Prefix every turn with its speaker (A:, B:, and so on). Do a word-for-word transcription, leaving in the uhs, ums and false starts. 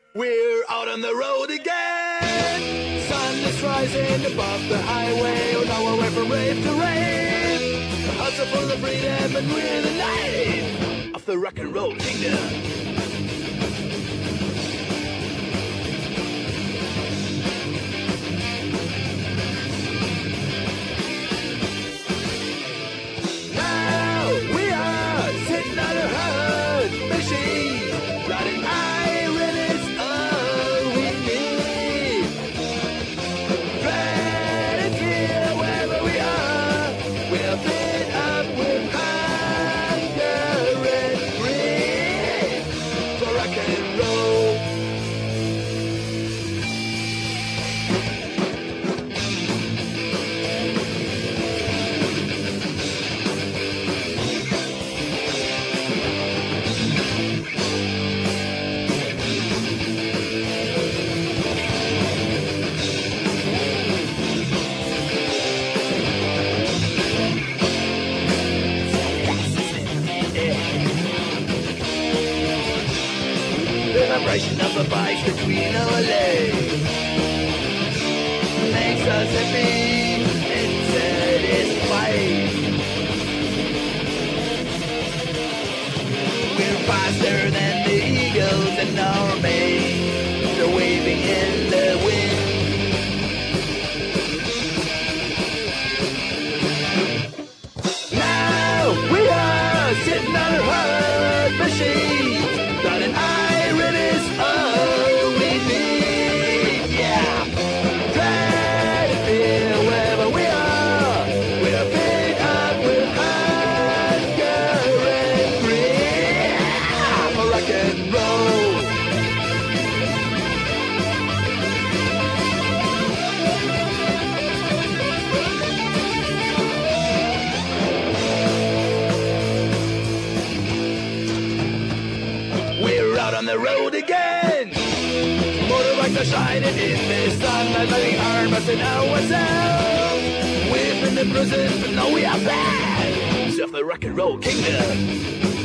A: We're out on the road again. Sun is rising above the highway. Oh, now we're away from rave to rave. A hustle for the freedom, and we're the light of the rock and roll kingdom. Vibration of the vibes between our legs makes us happy and satisfied. We're faster than the eagles in our maze. They're waving in the wind. Now we are sitting on a hard machine, got an eye. On the road again, motorbikes are shining in the sunlight, letting our busting ourselves. We've been to prison, but now we are back. Self the rock and roll kingdom.